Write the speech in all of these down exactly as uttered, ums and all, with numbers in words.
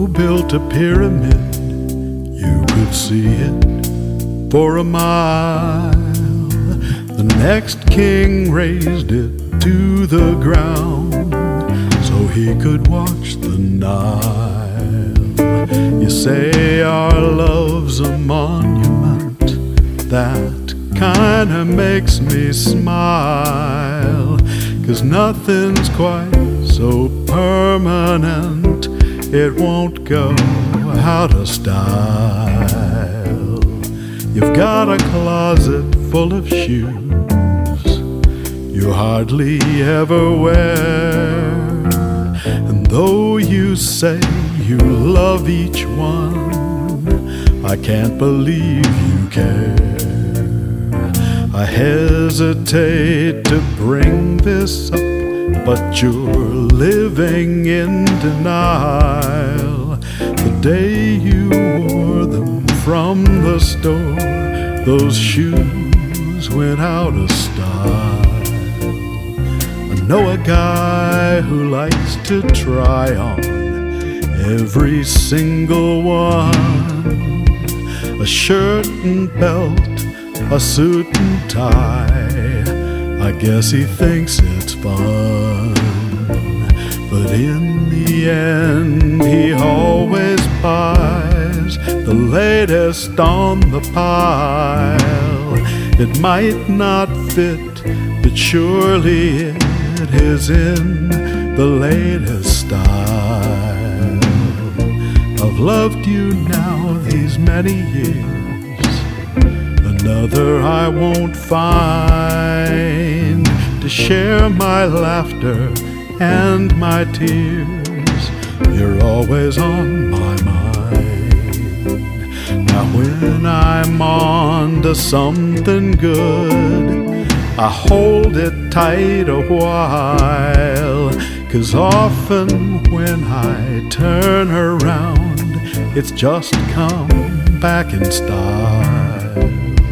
Pharaoh built a pyramid, you could see it for a mile. The next king raised it to the ground so he could watch the Nile. You say our love's a monument, that kinda makes me smile, 'cause nothing's quite so permanent, it won't go out of style. You've got a closet full of shoes you hardly ever wear, and though you say you love each one, I can't believe you care. I hesitate to bring this up, but you're living in denial. The day you wore them from the store, those shoes went out of style. I know a guy who likes to try on every single one, a shirt and belt, a suit and tie, I guess he thinks it's fun. But in the end he always buys the latest on the pile. It might not fit, but surely it is in the latest style. I've loved you now these many years, another I won't find to share my laughter and my tears. You're always on my mind. Now when I'm on to something good, I hold it tight a while, 'cause often when I turn around, it's just come back in style.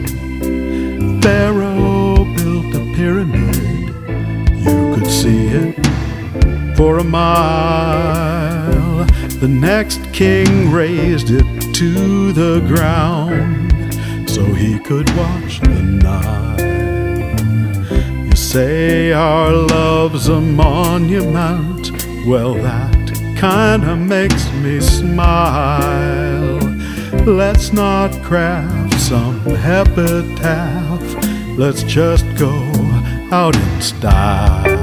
Pharaoh built a pyramid, you could see it for a mile. The next king raised it to the ground so he could watch the Nile. You say our love's a monument, well that kinda makes me smile. Let's not craft some epitaph, let's just go out in style.